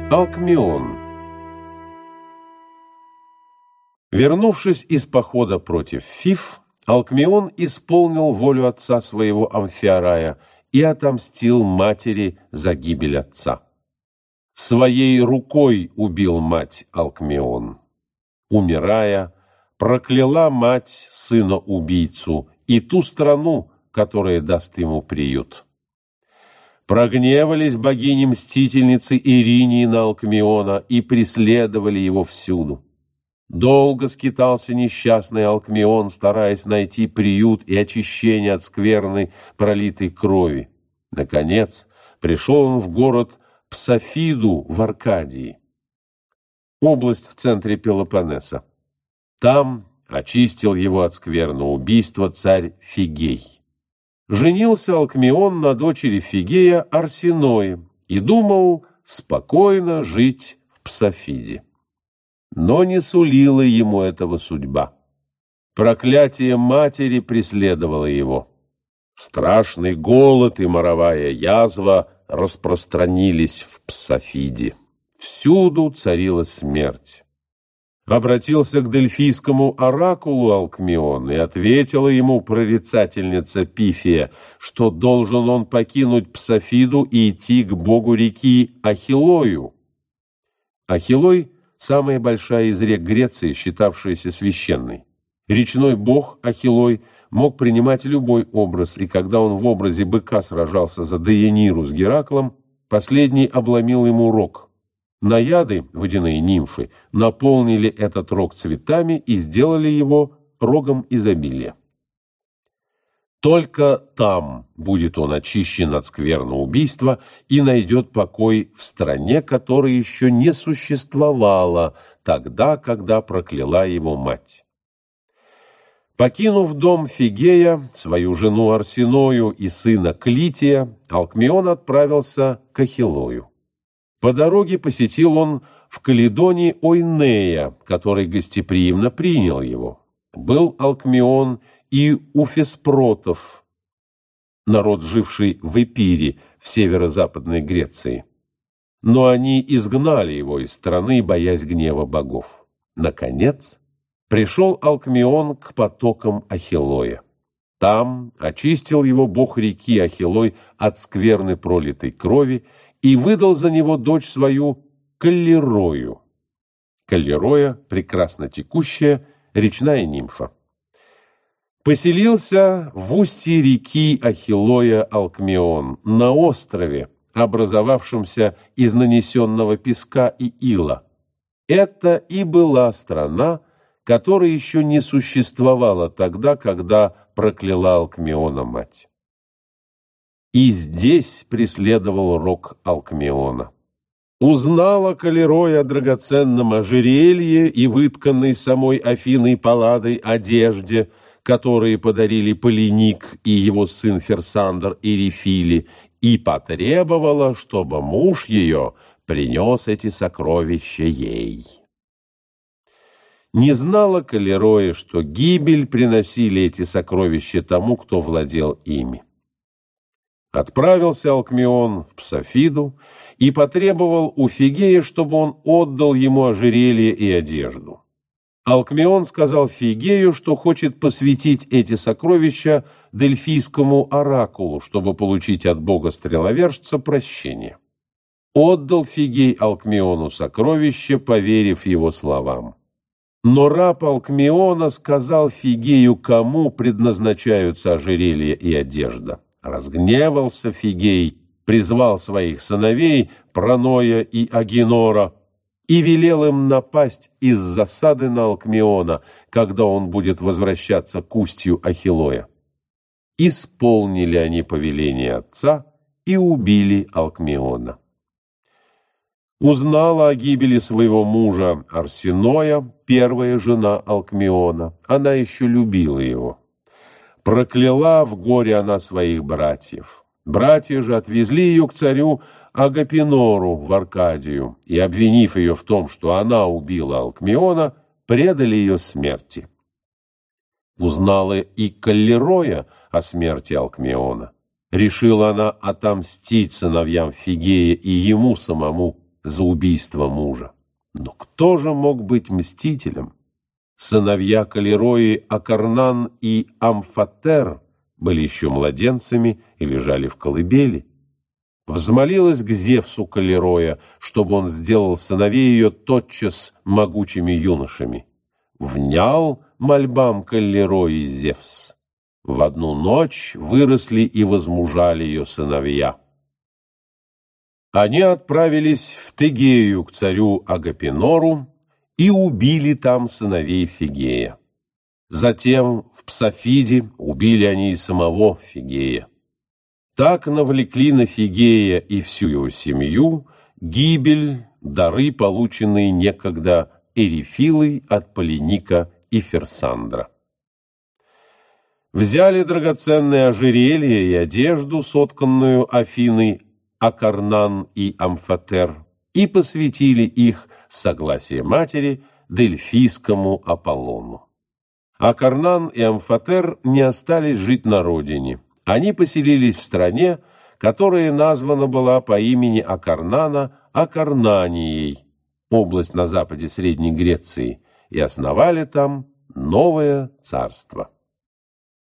Алкмеон. Вернувшись из похода против Фив, Алкмеон исполнил волю отца своего Амфиарая и отомстил матери за гибель отца. Своей рукой убил мать Алкмеон. Умирая, прокляла мать сына-убийцу и ту страну, которая даст ему приют. Прогневались богини-мстительницы Иринии на Алкмеона и преследовали его всюду. Долго скитался несчастный Алкмеон, стараясь найти приют и очищение от скверной пролитой крови. Наконец, пришел он в город Псафиду в Аркадии, область в центре Пелопоннеса. Там очистил его от скверного убийства царь Фигей. Женился Алкмеон на дочери Фигея Арсиное и думал спокойно жить в Псафиде. Но не сулила ему этого судьба. Проклятие матери преследовало его. Страшный голод и моровая язва распространились в Псафиде. Всюду царила смерть. Обратился к дельфийскому оракулу Алкмеон, и ответила ему прорицательница Пифия, что должен он покинуть Псафиду и идти к богу реки Ахиллою. Ахиллой – самая большая из рек Греции, считавшаяся священной. Речной бог Ахиллой мог принимать любой образ, и когда он в образе быка сражался за Деяниру с Гераклом, последний обломил ему рог. Наяды, водяные нимфы, наполнили этот рог цветами и сделали его рогом изобилия. Только там будет он очищен от скверного убийства и найдет покой в стране, которая еще не существовала тогда, когда прокляла его мать. Покинув дом Фигея, свою жену Арсиною и сына Клития, Алкмеон отправился к Ахиллою. По дороге посетил он в Каледонии Ойнея, который гостеприимно принял его. Был Алкмеон и у Феспротов, народ, живший в Эпире, в северо-западной Греции. Но они изгнали его из страны, боясь гнева богов. Наконец, пришел Алкмеон к потокам Ахиллоя. Там очистил его бог реки Ахиллой от скверны пролитой крови и выдал за него дочь свою Каллирою. Каллироя – прекрасно текущая речная нимфа. Поселился в устье реки Ахиллоя Алкмеон, на острове, образовавшемся из нанесенного песка и ила. Это и была страна, которая еще не существовала тогда, когда прокляла Алкмеона мать. И здесь преследовал рог Алкмеона. Узнала Каллироя о драгоценном ожерелье и вытканной самой Афиной Палладой одежде, которые подарили Полиник и его сын Ферсандр и Рефили, и потребовала, чтобы муж ее принес эти сокровища ей. Не знала Каллироя, что гибель приносили эти сокровища тому, кто владел ими. Отправился Алкмеон в Псафиду и потребовал у Фигея, чтобы он отдал ему ожерелье и одежду. Алкмеон сказал Фигею, что хочет посвятить эти сокровища дельфийскому оракулу, чтобы получить от бога-стреловержца прощение. Отдал Фигей Алкмеону сокровища, поверив его словам. Но раб Алкмеона сказал Фигею, кому предназначаются ожерелье и одежда. Разгневался Фигей, призвал своих сыновей Проноя и Агинора и велел им напасть из засады на Алкмеона, когда он будет возвращаться к устью Ахиллоя. Исполнили они повеление отца и убили Алкмеона. Узнала о гибели своего мужа Арсиноя, первая жена Алкмеона. Она еще любила его. Прокляла в горе она своих братьев. Братья же отвезли ее к царю Агапинору в Аркадию и, обвинив ее в том, что она убила Алкмеона, предали ее смерти. Узнала и Каллироя о смерти Алкмеона. Решила она отомстить сыновьям Фигея и ему самому, за убийство мужа. Но кто же мог быть мстителем? Сыновья Калирои Акарнан и Амфатер были еще младенцами и лежали в колыбели. Взмолилась к Зевсу Калироя, чтобы он сделал сыновей ее тотчас могучими юношами. Внял мольбам Калирои Зевс. В одну ночь выросли и возмужали ее сыновья. Они отправились в Тегею к царю Агапинору и убили там сыновей Фигея. Затем в Псафиде убили они и самого Фигея. Так навлекли на Фигея и всю его семью гибель, дары, полученные некогда Эрифилой от Полиника и Ферсандра. Взяли драгоценные ожерелья и одежду, сотканную Афиной Акарнан и Амфатер, и посвятили их с согласия матери Дельфийскому Аполлону. Акарнан и Амфатер не остались жить на родине. Они поселились в стране, которая названа была по имени Акарнана Акарнанией, область на западе Средней Греции, и основали там новое царство.